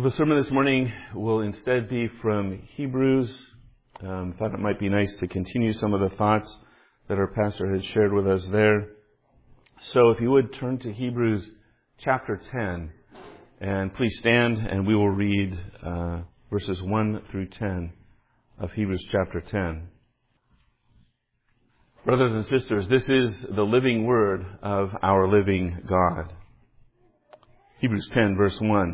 Well, the sermon this morning will instead be from Hebrews. Thought it might be nice to continue some of the thoughts that our pastor had shared with us there. So if you would turn to Hebrews chapter 10, and please stand and we will read verses 1 through 10 of Hebrews chapter 10. Brothers and sisters, this is the living word of our living God. Hebrews 10 verse 1.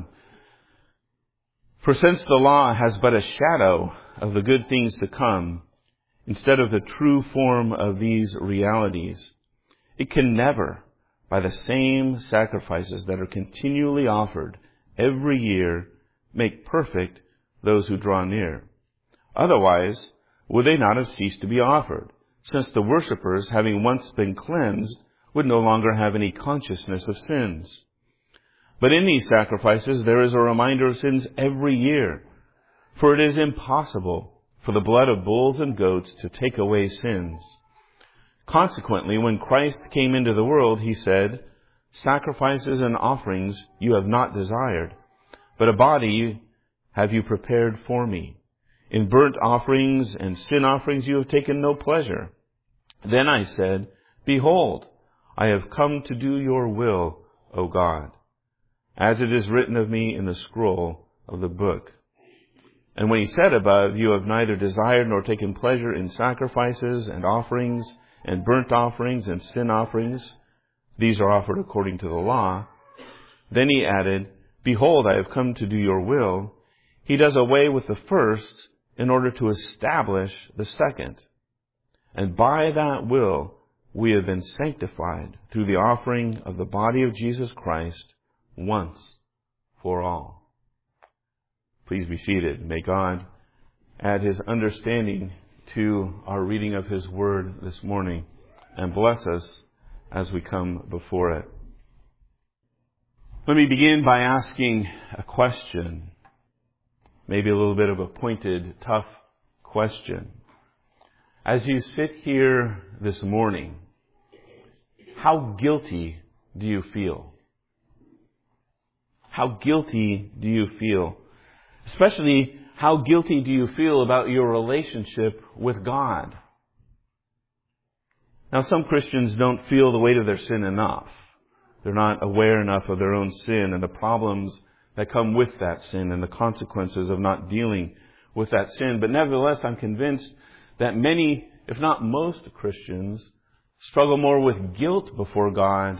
For since the law has but a shadow of the good things to come, instead of the true form of these realities, it can never, by the same sacrifices that are continually offered every year, make perfect those who draw near. Otherwise, would they not have ceased to be offered, since the worshippers, having once been cleansed, would no longer have any consciousness of sins? But in these sacrifices there is a reminder of sins every year, for it is impossible for the blood of bulls and goats to take away sins. Consequently, when Christ came into the world, he said, "Sacrifices and offerings you have not desired, but a body have you prepared for me. In burnt offerings and sin offerings you have taken no pleasure." Then I said, "Behold, I have come to do your will, O God, as it is written of me in the scroll of the book." And when he said above, "You have neither desired nor taken pleasure in sacrifices and offerings and burnt offerings and sin offerings, these are offered according to the law," then he added, "Behold, I have come to do your will." He does away with the first in order to establish the second. And by that will we have been sanctified through the offering of the body of Jesus Christ once for all. Please be seated. May God add His understanding to our reading of His Word this morning and bless us as we come before it. Let me begin by asking a question, maybe a little bit of a pointed, tough question. As you sit here this morning, how guilty do you feel? How guilty do you feel? Especially, how guilty do you feel about your relationship with God? Now, some Christians don't feel the weight of their sin enough. They're not aware enough of their own sin and the problems that come with that sin and the consequences of not dealing with that sin. But nevertheless, I'm convinced that many, if not most Christians, struggle more with guilt before God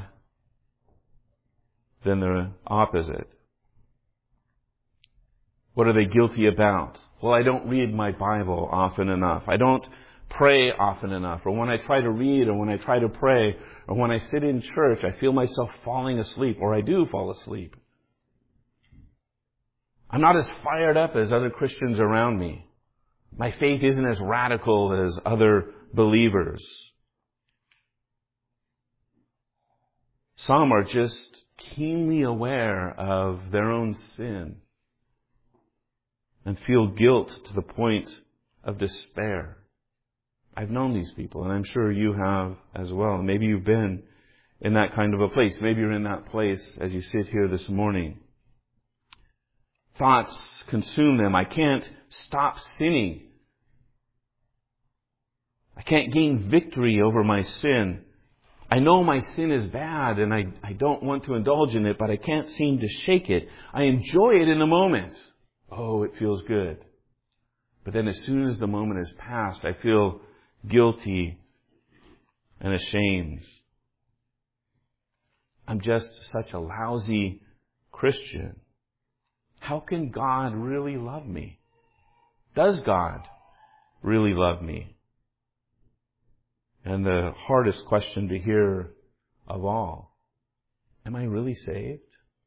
than the opposite. What are they guilty about? Well, I don't read my Bible often enough. I don't pray often enough. Or when I try to read, or when I try to pray, or when I sit in church, I feel myself falling asleep, or I do fall asleep. I'm not as fired up as other Christians around me. My faith isn't as radical as other believers. Some are just keenly aware of their own sin and feel guilt to the point of despair. I've known these people, and I'm sure you have as well. Maybe you've been in that kind of a place. Maybe you're in that place as you sit here this morning. Thoughts consume them. I can't stop sinning. I can't gain victory over my sin. I know my sin is bad and I don't want to indulge in it, but I can't seem to shake it. I enjoy it in the moment. Oh, it feels good. But then as soon as the moment has passed, I feel guilty and ashamed. I'm just such a lousy Christian. How can God really love me? Does God really love me? And the hardest question to hear of all, am I really saved?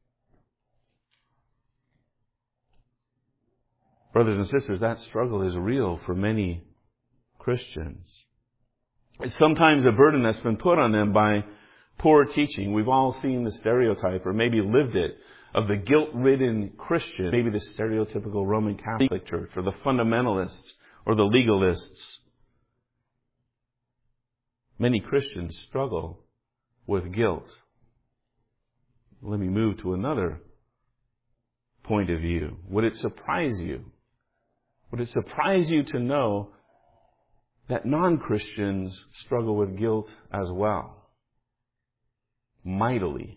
Brothers and sisters, that struggle is real for many Christians. It's sometimes a burden that's been put on them by poor teaching. We've all seen the stereotype, or maybe lived it, of the guilt-ridden Christian, maybe the stereotypical Roman Catholic Church, or the fundamentalists, or the legalists. Many Christians struggle with guilt. Let me move to another point of view? Would it surprise you? Would it surprise you to know that non-Christians struggle with guilt as well? Mightily.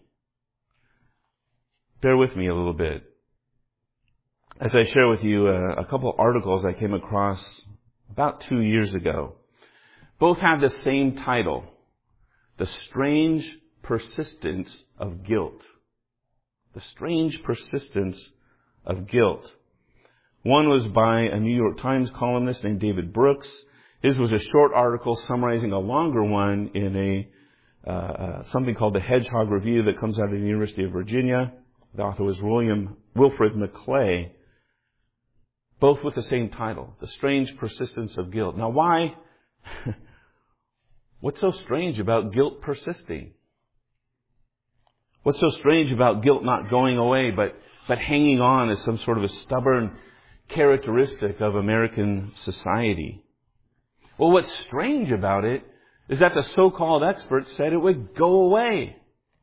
Bear with me a little bit as I share with you a couple articles I came across about 2 years ago. Both have the same title, The Strange Persistence of Guilt. The Strange Persistence of Guilt. One was by a New York Times columnist named David Brooks. His was a short article summarizing a longer one in something called the Hedgehog Review that comes out of the University of Virginia. The author was Wilfred McClay. Both with the same title, The Strange Persistence of Guilt. Now why? What's so strange about guilt persisting? What's so strange about guilt not going away, but hanging on as some sort of a stubborn characteristic of American society? Well, what's strange about it is that the so-called experts said it would go away.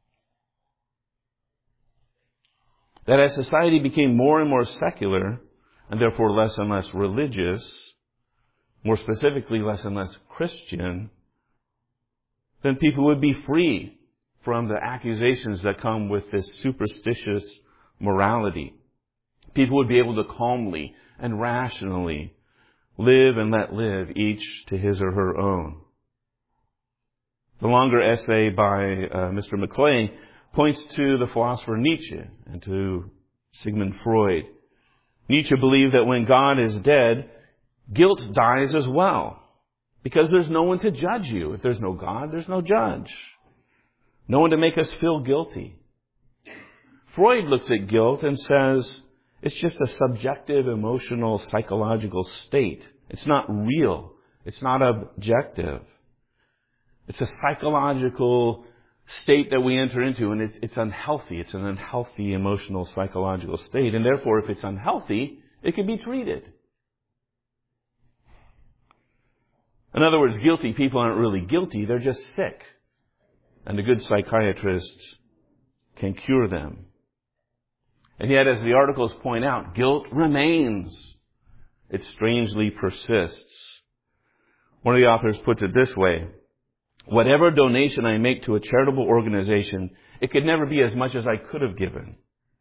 That as society became more and more secular, and therefore less and less religious, more specifically less and less Christian, then people would be free from the accusations that come with this superstitious morality. People would be able to calmly and rationally live and let live, each to his or her own. The longer essay by Mr. McClay points to the philosopher Nietzsche and to Sigmund Freud. Nietzsche believed that when God is dead, guilt dies as well. Because there's no one to judge you. If there's no God, there's no judge. No one to make us feel guilty. Freud looks at guilt and says it's just a subjective, emotional, psychological state. It's not real. It's not objective. It's a psychological state that we enter into, and it's unhealthy. It's an unhealthy emotional, psychological state. And therefore, if it's unhealthy, it can be treated. In other words, guilty people aren't really guilty. They're just sick. And a good psychiatrist can cure them. And yet, as the articles point out, guilt remains. It strangely persists. One of the authors puts it this way: whatever donation I make to a charitable organization, it could never be as much as I could have given.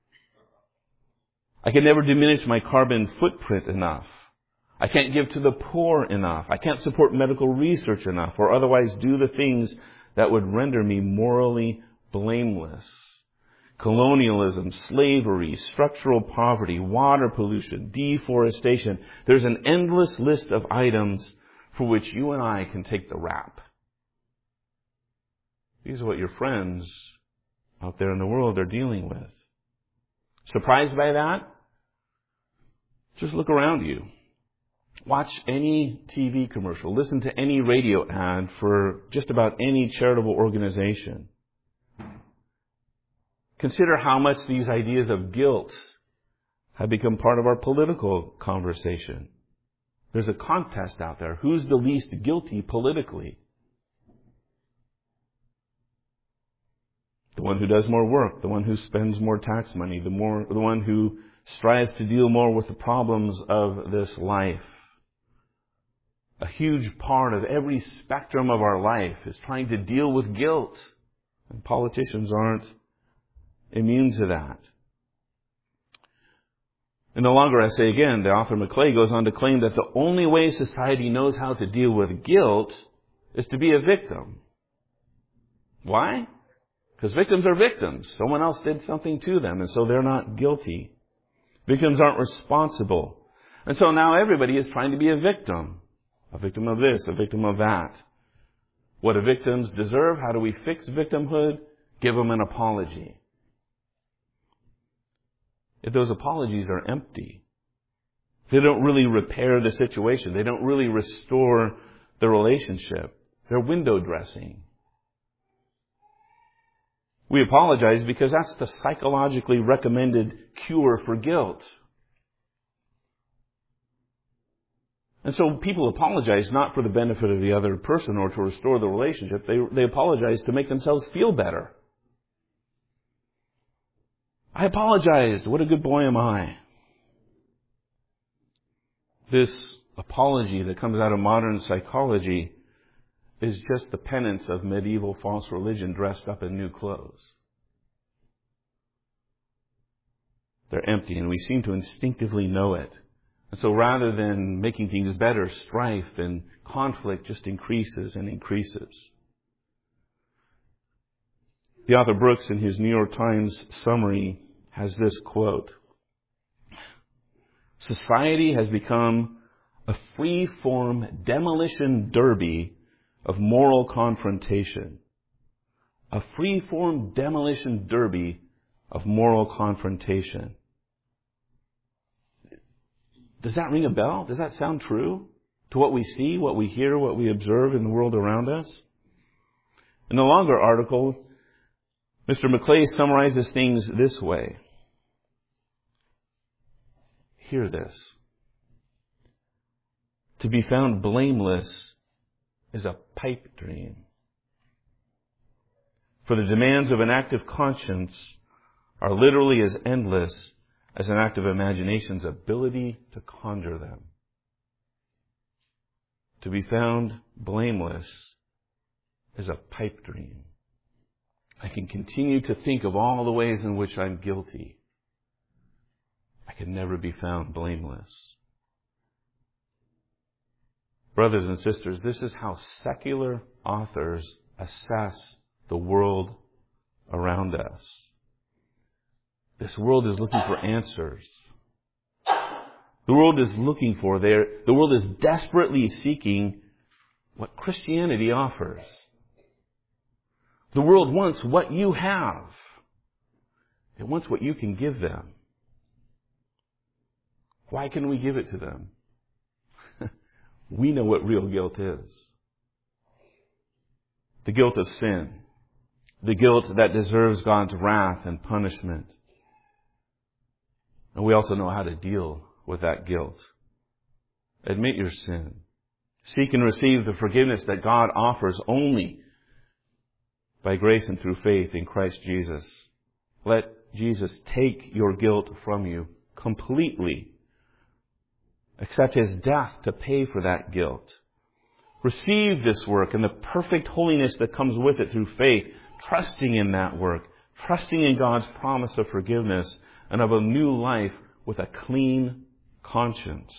I can never diminish my carbon footprint enough. I can't give to the poor enough. I can't support medical research enough, or otherwise do the things that would render me morally blameless. Colonialism, slavery, structural poverty, water pollution, deforestation. There's an endless list of items for which you and I can take the rap. These are what your friends out there in the world are dealing with. Surprised by that? Just look around you. Watch any TV commercial. Listen to any radio ad for just about any charitable organization. Consider how much these ideas of guilt have become part of our political conversation. There's a contest out there. Who's the least guilty politically? The one who does more work, the one who spends more tax money, the one who strives to deal more with the problems of this life. A huge part of every spectrum of our life is trying to deal with guilt. And politicians aren't immune to that. In the longer essay, again, the author McClay goes on to claim that the only way society knows how to deal with guilt is to be a victim. Why? Because victims are victims. Someone else did something to them, and so they're not guilty. Victims aren't responsible. And so now everybody is trying to be a victim. A victim of this, a victim of that. What do victims deserve? How do we fix victimhood? Give them an apology. If those apologies are empty, they don't really repair the situation. They don't really restore the relationship. They're window dressing. We apologize because that's the psychologically recommended cure for guilt. And so people apologize not for the benefit of the other person or to restore the relationship. They apologize to make themselves feel better. I apologized. What a good boy am I. This apology that comes out of modern psychology is just the penance of medieval false religion dressed up in new clothes. They're empty, and we seem to instinctively know it. And so rather than making things better, strife and conflict just increases and increases. The author Brooks, in his New York Times summary, has this quote: "Society has become a free-form demolition derby of moral confrontation." A free-form demolition derby of moral confrontation. Does that ring a bell? Does that sound true to what we see, what we hear, what we observe in the world around us? In the longer article, Mr. Maclay summarizes things this way. Hear this. To be found blameless is a pipe dream. For the demands of an active conscience are literally as endless as an active imagination's ability to conjure them. To be found blameless is a pipe dream. I can continue to think of all the ways in which I'm guilty. I can never be found blameless. Brothers and sisters, this is how secular authors assess the world around us. This world is looking for answers. The world is looking for the world is desperately seeking what Christianity offers. The world wants what you have. It wants what you can give them. Why can we give it to them? We know what real guilt is. The guilt of sin. The guilt that deserves God's wrath and punishment. And we also know how to deal with that guilt. Admit your sin. Seek and receive the forgiveness that God offers only by grace and through faith in Christ Jesus. Let Jesus take your guilt from you completely. Accept His death to pay for that guilt. Receive this work and the perfect holiness that comes with it through faith, trusting in that work, trusting in God's promise of forgiveness and of a new life with a clean conscience.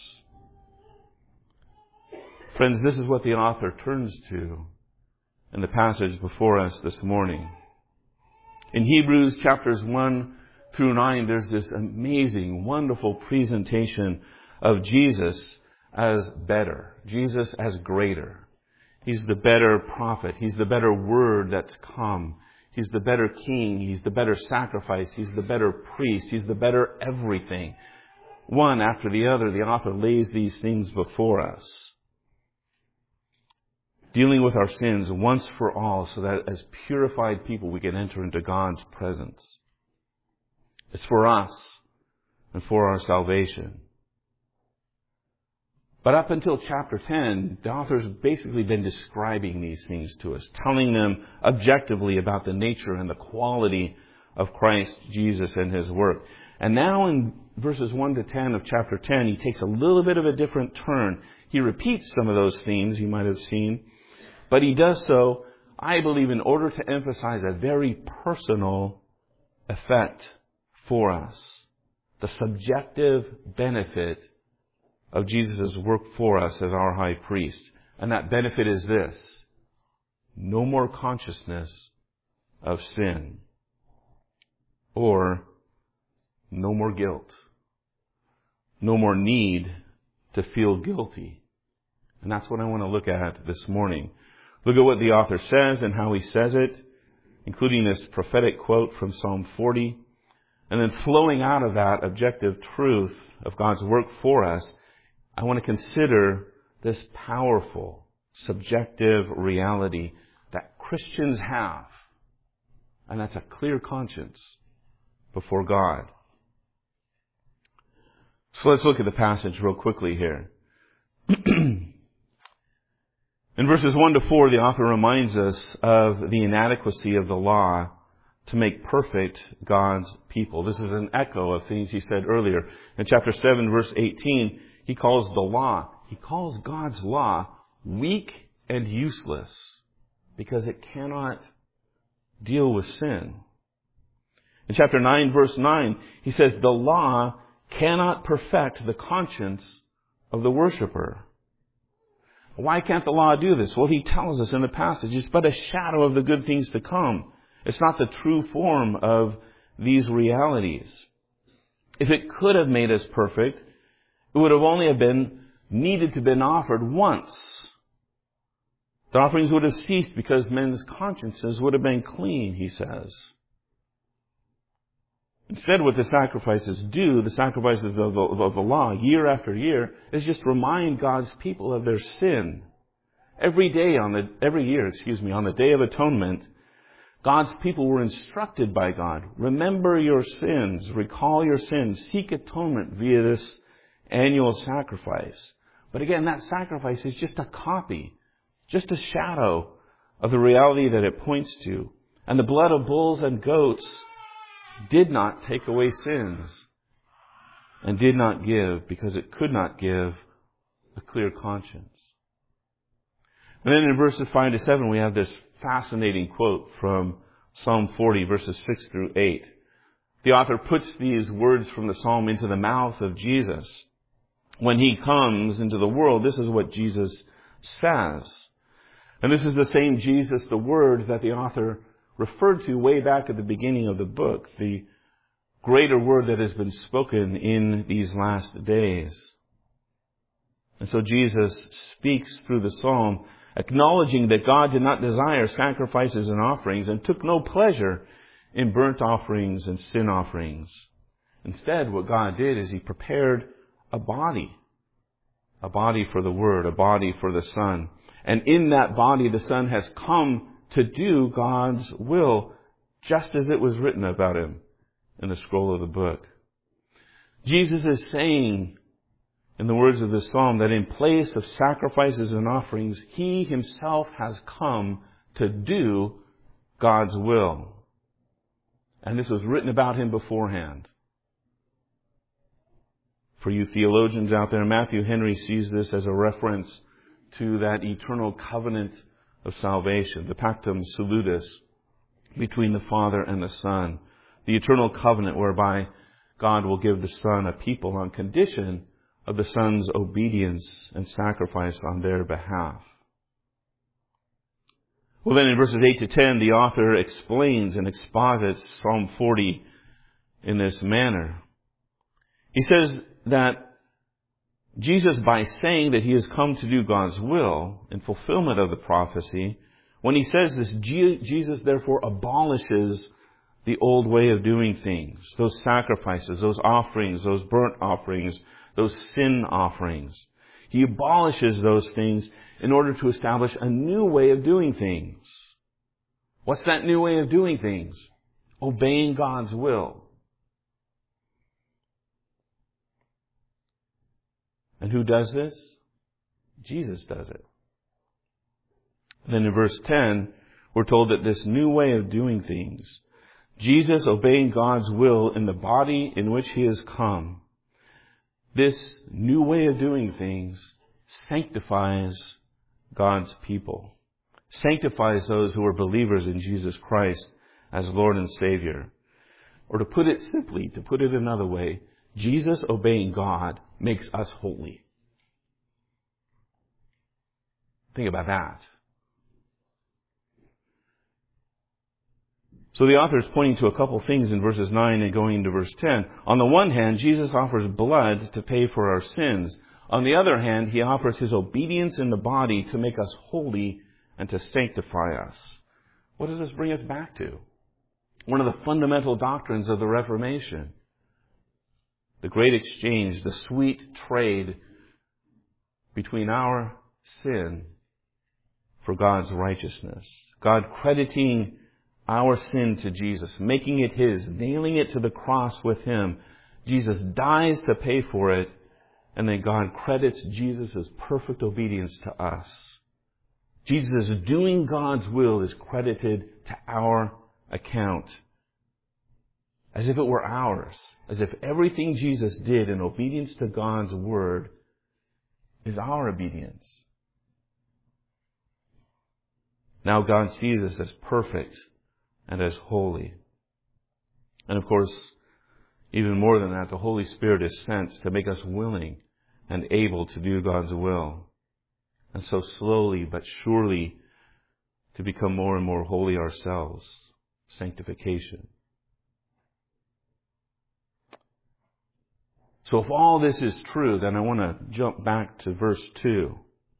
Friends, this is what the author turns to in the passage before us this morning. In Hebrews chapters 1 through 9, there's this amazing, wonderful presentation of Jesus as better, Jesus as greater. He's the better prophet. He's the better word that's come. He's the better king. He's the better sacrifice. He's the better priest. He's the better everything. One after the other, the author lays these things before us. Dealing with our sins once for all so that as purified people we can enter into God's presence. It's for us and for our salvation. But up until chapter 10, the author's basically been describing these things to us, telling them objectively about the nature and the quality of Christ Jesus and His work. And now in verses 1 to 10 of chapter 10, he takes a little bit of a different turn. He repeats some of those themes you might have seen, but he does so, I believe, in order to emphasize a very personal effect for us. The subjective benefit of Jesus' work for us as our high priest. And that benefit is this: no more consciousness of sin, or no more guilt, no more need to feel guilty. And that's what I want to look at this morning. Look at what the author says and how he says it, including this prophetic quote from Psalm 40, and then flowing out of that objective truth of God's work for us, I want to consider this powerful, subjective reality that Christians have. And that's a clear conscience before God. So let's look at the passage real quickly here. In verses 1 to 4, the author reminds us of the inadequacy of the law to make perfect God's people. This is an echo of things he said earlier. In chapter 7, verse 18, he calls God's law weak and useless because it cannot deal with sin. In chapter 9, verse 9, he says the law cannot perfect the conscience of the worshiper. Why can't the law do this? Well, he tells us in the passage, it's but a shadow of the good things to come. It's not the true form of these realities. If it could have made us perfect, it would have only needed to have been offered once. The offerings would have ceased because men's consciences would have been clean, he says. Instead, what the sacrifices do, the sacrifices of the law, year after year, is just remind God's people of their sin. Every year, on the Day of Atonement, God's people were instructed by God, remember your sins, recall your sins, seek atonement via this annual sacrifice. But again, that sacrifice is just a copy, just a shadow of the reality that it points to. And the blood of bulls and goats did not take away sins and did not give because it could not give a clear conscience. And then in verses 5 to 7 we have this fascinating quote from Psalm 40 verses 6 through 8. The author puts these words from the psalm into the mouth of Jesus. When he comes into the world, this is what Jesus says. And this is the same Jesus, the Word, that the author referred to way back at the beginning of the book, the greater word that has been spoken in these last days. And so Jesus speaks through the psalm, acknowledging that God did not desire sacrifices and offerings and took no pleasure in burnt offerings and sin offerings. Instead, what God did is he prepared a body for the Word, a body for the Son. And in that body, the Son has come to do God's will, just as it was written about him in the scroll of the book. Jesus is saying, in the words of this psalm, that in place of sacrifices and offerings, he himself has come to do God's will. And this was written about him beforehand. For you theologians out there, Matthew Henry sees this as a reference to that eternal covenant of salvation, the Pactum Salutis between the Father and the Son, the eternal covenant whereby God will give the Son a people on condition of the Son's obedience and sacrifice on their behalf. Well, then in verses 8 to 10, the author explains and exposits Psalm 40 in this manner. He says that Jesus, by saying that he has come to do God's will in fulfillment of the prophecy, when he says this, Jesus therefore abolishes the old way of doing things, those sacrifices, those offerings, those burnt offerings, those sin offerings. He abolishes those things in order to establish a new way of doing things. What's that new way of doing things? Obeying God's will. And who does this? Jesus does it. Then in verse 10, we're told that this new way of doing things, Jesus obeying God's will in the body in which he has come, this new way of doing things sanctifies God's people, sanctifies those who are believers in Jesus Christ as Lord and Savior. Or to put it simply, to put it another way, Jesus obeying God makes us holy. Think about that. So the author is pointing to a couple things in verses 9 and going into verse 10. On the one hand, Jesus offers blood to pay for our sins. On the other hand, he offers his obedience in the body to make us holy and to sanctify us. What does this bring us back to? One of the fundamental doctrines of the Reformation. The great exchange, the sweet trade between our sin for God's righteousness. God crediting our sin to Jesus, making it his, nailing it to the cross with him. Jesus dies to pay for it, and then God credits Jesus' perfect obedience to us. Jesus doing God's will is credited to our account. as if it were ours, as if everything Jesus did in obedience to God's Word is our obedience. Now God sees us as perfect and as holy. And of course, even more than that, the Holy Spirit is sent to make us willing and able to do God's will. And so slowly but surely to become more and more holy ourselves. Sanctification. So if all this is true, then I want to jump back to verse 2.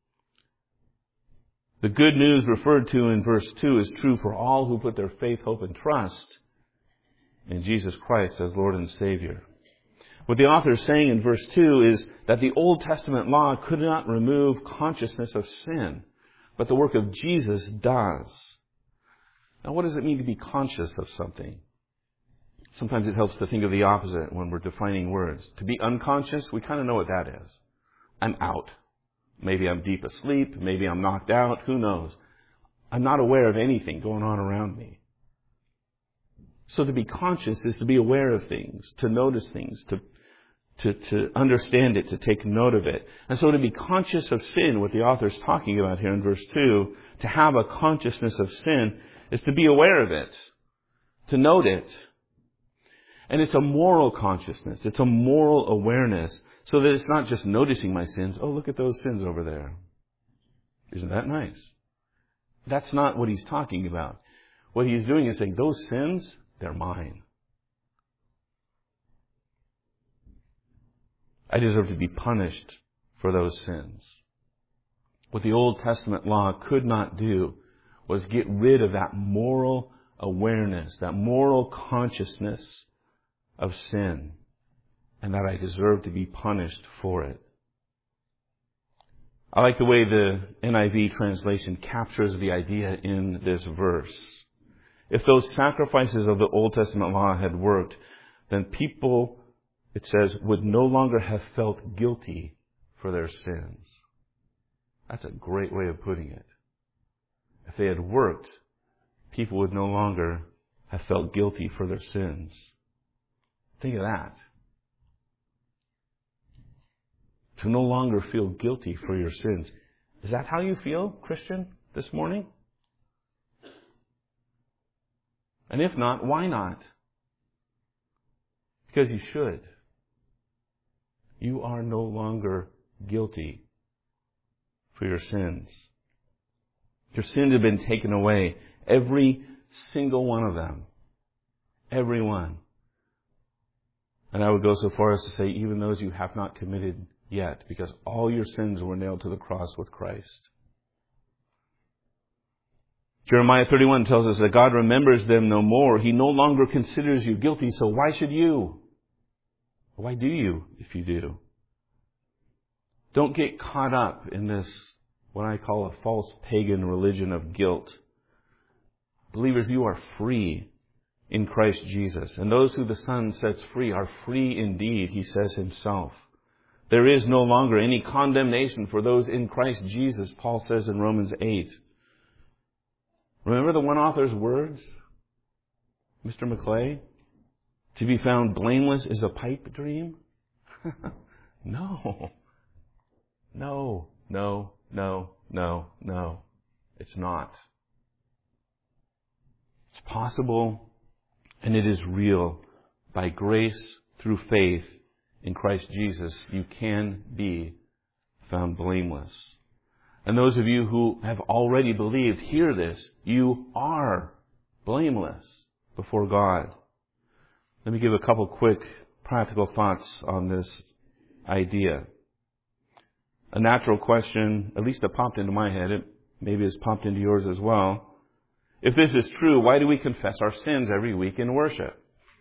The good news referred to in verse 2 is true for all who put their faith, hope, and trust in Jesus Christ as Lord and Savior. What the author is saying in verse 2 is that the Old Testament law could not remove consciousness of sin, but the work of Jesus does. Now, what does it mean to be conscious of something? Sometimes it helps to think of the opposite when we're defining words. To be unconscious, we kind of know what that is. I'm out. Maybe I'm deep asleep. Maybe I'm knocked out. Who knows? I'm not aware of anything going on around me. So to be conscious is to be aware of things, to notice things, to understand it, to take note of it. And so to be conscious of sin, what the author is talking about here in verse 2, to have a consciousness of sin is to be aware of it, to note it. And it's a moral consciousness. It's a moral awareness, so that it's not just noticing my sins. Oh, look at those sins over there. Isn't that nice? That's not what he's talking about. What he's doing is saying, those sins, they're mine. I deserve to be punished for those sins. What the Old Testament law could not do was get rid of that moral awareness, that moral consciousness of sin, and that I deserve to be punished for it. I like the way the NIV translation captures the idea in this verse. If those sacrifices of the Old Testament law had worked, then people, it says, would no longer have felt guilty for their sins. That's a great way of putting it. If they had worked, people would no longer have felt guilty for their sins. Think of that. To no longer feel guilty for your sins. Is that how you feel, Christian, this morning? And if not, why not? Because you should. You are no longer guilty for your sins. Your sins have been taken away. Every single one of them. Every one. And I would go so far as to say even those you have not committed yet, because all your sins were nailed to the cross with Christ. Jeremiah 31 tells us that God remembers them no more. He no longer considers you guilty, so why should you? Why do you, if you do? Don't get caught up in this, what I call a false pagan religion of guilt. Believers, you are free in Christ Jesus. And those who the Son sets free are free indeed, he says himself. There is no longer any condemnation for those in Christ Jesus, Paul says in Romans 8. Remember the one author's words? Mr. McClay? To be found blameless is a pipe dream? No. No, no, no, no, no. It's not. It's possible, and it is real. By grace, through faith in Christ Jesus, you can be found blameless. And those of you who have already believed, hear this. You are blameless before God. Let me give a couple quick practical thoughts on this idea. A natural question, at least it popped into my head, it maybe has popped into yours as well. If this is true, why do we confess our sins every week in worship?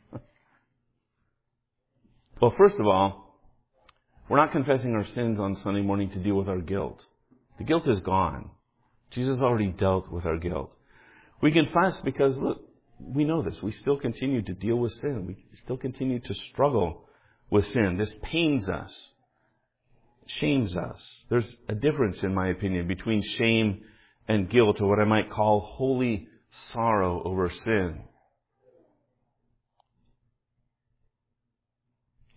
Well, first of all, we're not confessing our sins on Sunday morning to deal with our guilt. The guilt is gone. Jesus already dealt with our guilt. We confess because, look, we know this. We still continue to deal with sin. We still continue to struggle with sin. This pains us. Shames us. There's a difference, in my opinion, between shame and guilt, or what I might call holy sorrow over sin.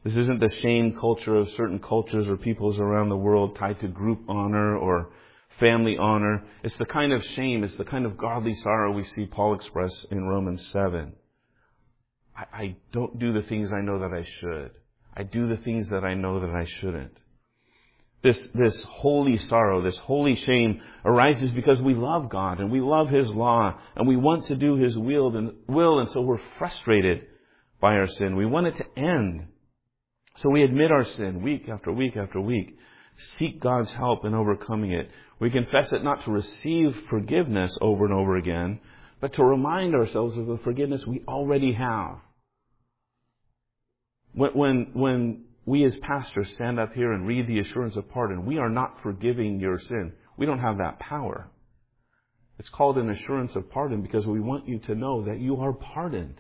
This isn't the shame culture of certain cultures or peoples around the world tied to group honor or family honor. It's the kind of shame, it's the kind of godly sorrow we see Paul express in Romans 7. I don't do the things I know that I should. I do the things that I know that I shouldn't. This holy sorrow, this holy shame arises because we love God and we love His law and we want to do His will, and so we're frustrated by our sin. We want it to end. So we admit our sin week after week after week. Seek God's help in overcoming it. We confess it not to receive forgiveness over and over again, but to remind ourselves of the forgiveness we already have. When we as pastors stand up here and read the assurance of pardon, we are not forgiving your sin. We don't have that power. It's called an assurance of pardon because we want you to know that you are pardoned.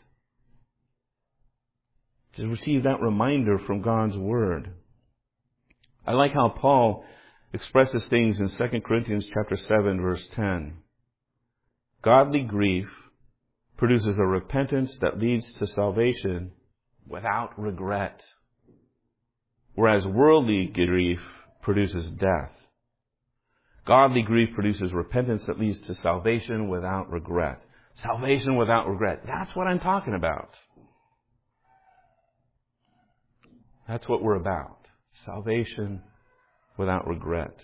To receive that reminder from God's Word. I like how Paul expresses things in 2 Corinthians chapter 7, verse 10. Godly grief produces a repentance that leads to salvation without regret, whereas worldly grief produces death. Godly grief produces repentance that leads to salvation without regret. Salvation without regret. That's what I'm talking about. That's what we're about. Salvation without regret.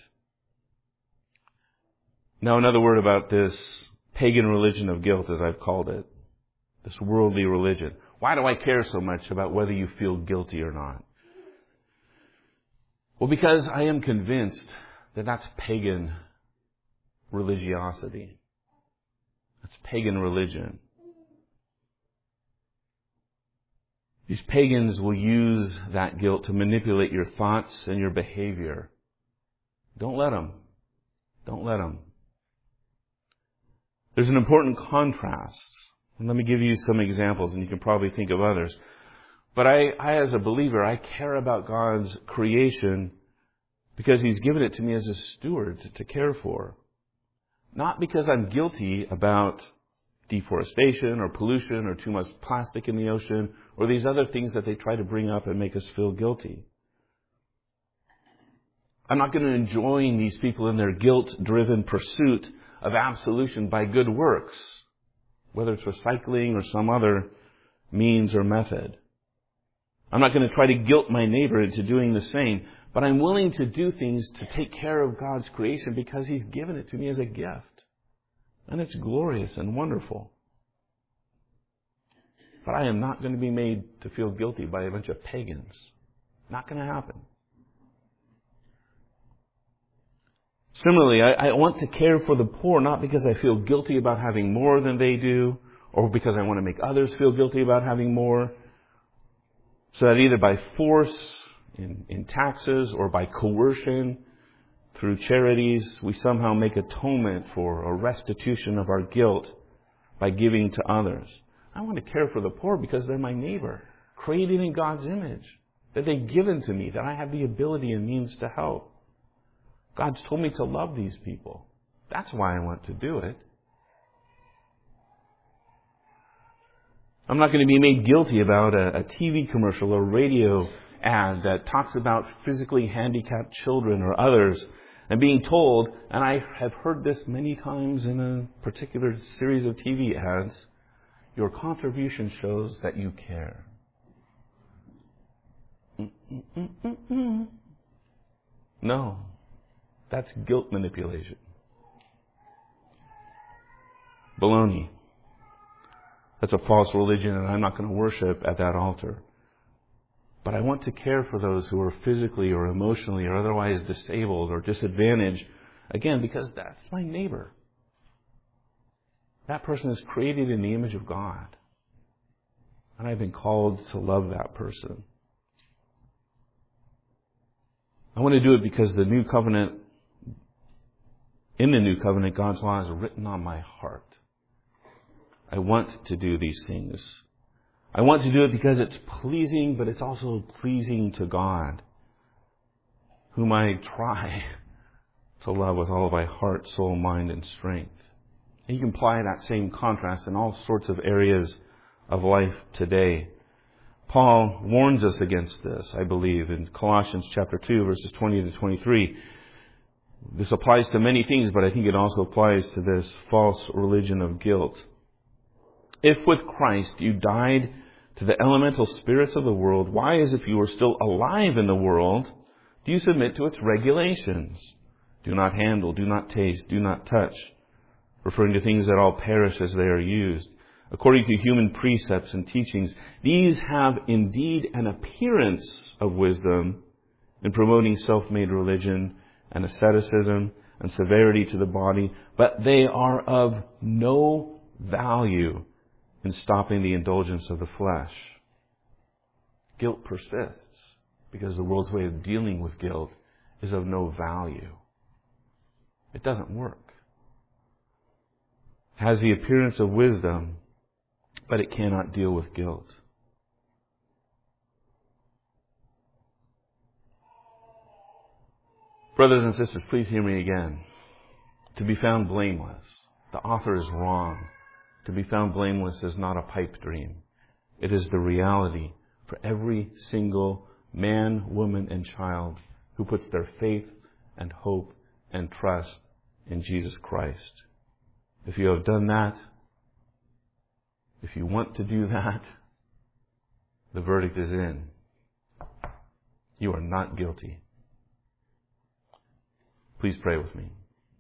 Now, another word about this pagan religion of guilt, as I've called it. This worldly religion. Why do I care so much about whether you feel guilty or not? Well, because I am convinced that that's pagan religiosity. That's pagan religion. These pagans will use that guilt to manipulate your thoughts and your behavior. Don't let them. Don't let them. There's an important contrast. And let me give you some examples, and you can probably think of others. But I, as a believer, I care about God's creation because He's given it to me as a steward to care for. Not because I'm guilty about deforestation or pollution or too much plastic in the ocean or these other things that they try to bring up and make us feel guilty. I'm not going to enjoin these people in their guilt-driven pursuit of absolution by good works, whether it's recycling or some other means or method. I'm not going to try to guilt my neighbor into doing the same, but I'm willing to do things to take care of God's creation because He's given it to me as a gift. And it's glorious and wonderful. But I am not going to be made to feel guilty by a bunch of pagans. Not going to happen. Similarly, I want to care for the poor not because I feel guilty about having more than they do or because I want to make others feel guilty about having more. So that either by force in taxes or by coercion through charities, we somehow make atonement for a restitution of our guilt by giving to others. I want to care for the poor because they're my neighbor, created in God's image, that they've given to me, that I have the ability and means to help. God's told me to love these people. That's why I want to do it. I'm not going to be made guilty about a TV commercial or radio ad that talks about physically handicapped children or others and being told, and I have heard this many times in a particular series of TV ads, your contribution shows that you care. No, that's guilt manipulation. Baloney. That's a false religion, and I'm not going to worship at that altar. But I want to care for those who are physically or emotionally or otherwise disabled or disadvantaged, again, because that's my neighbor. That person is created in the image of God. And I've been called to love that person. I want to do it because in the new covenant, God's law is written on my heart. I want to do these things. I want to do it because it's pleasing, but it's also pleasing to God, whom I try to love with all of my heart, soul, mind, and strength. And you can apply that same contrast in all sorts of areas of life today. Paul warns us against this, I believe, in Colossians chapter 2, verses 20 to 23. This applies to many things, but I think it also applies to this false religion of guilt. If with Christ you died to the elemental spirits of the world, why, as if you were still alive in the world, do you submit to its regulations? Do not handle, do not taste, do not touch, referring to things that all perish as they are used. According to human precepts and teachings, these have indeed an appearance of wisdom in promoting self-made religion and asceticism and severity to the body, but they are of no value in stopping the indulgence of the flesh. Guilt persists because the world's way of dealing with guilt is of no value. It doesn't work. It has the appearance of wisdom, but it cannot deal with guilt. Brothers and sisters, please hear me again. To be found blameless. The author is wrong. To be found blameless is not a pipe dream. It is the reality for every single man, woman, and child who puts their faith and hope and trust in Jesus Christ. If you have done that, if you want to do that, the verdict is in. You are not guilty. Please pray with me.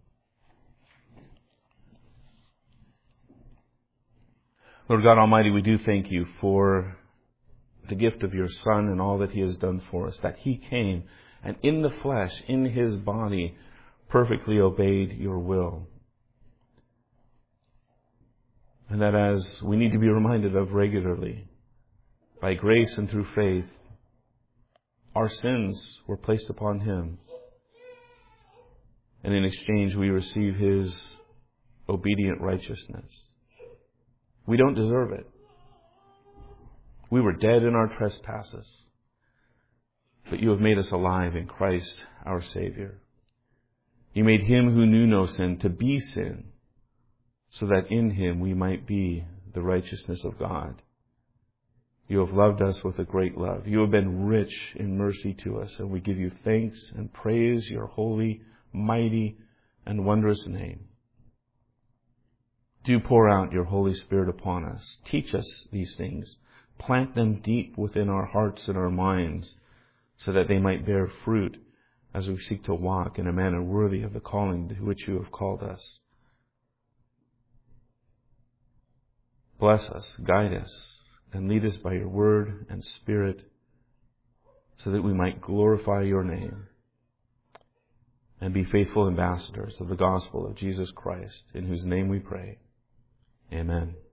Lord God Almighty, we do thank you for the gift of your Son and all that he has done for us, that he came and in the flesh, in his body, perfectly obeyed your will. And that as we need to be reminded of regularly, by grace and through faith, our sins were placed upon him. And in exchange, we receive his obedient righteousness. We don't deserve it. We were dead in our trespasses, but you have made us alive in Christ our Savior. You made him who knew no sin to be sin, so that in him we might be the righteousness of God. You have loved us with a great love. You have been rich in mercy to us, and we give you thanks and praise your holy, mighty, and wondrous name. Do pour out your Holy Spirit upon us. Teach us these things. Plant them deep within our hearts and our minds, so that they might bear fruit as we seek to walk in a manner worthy of the calling to which you have called us. Bless us, guide us, and lead us by your word and Spirit, so that we might glorify your name and be faithful ambassadors of the gospel of Jesus Christ, in whose name we pray. Amen.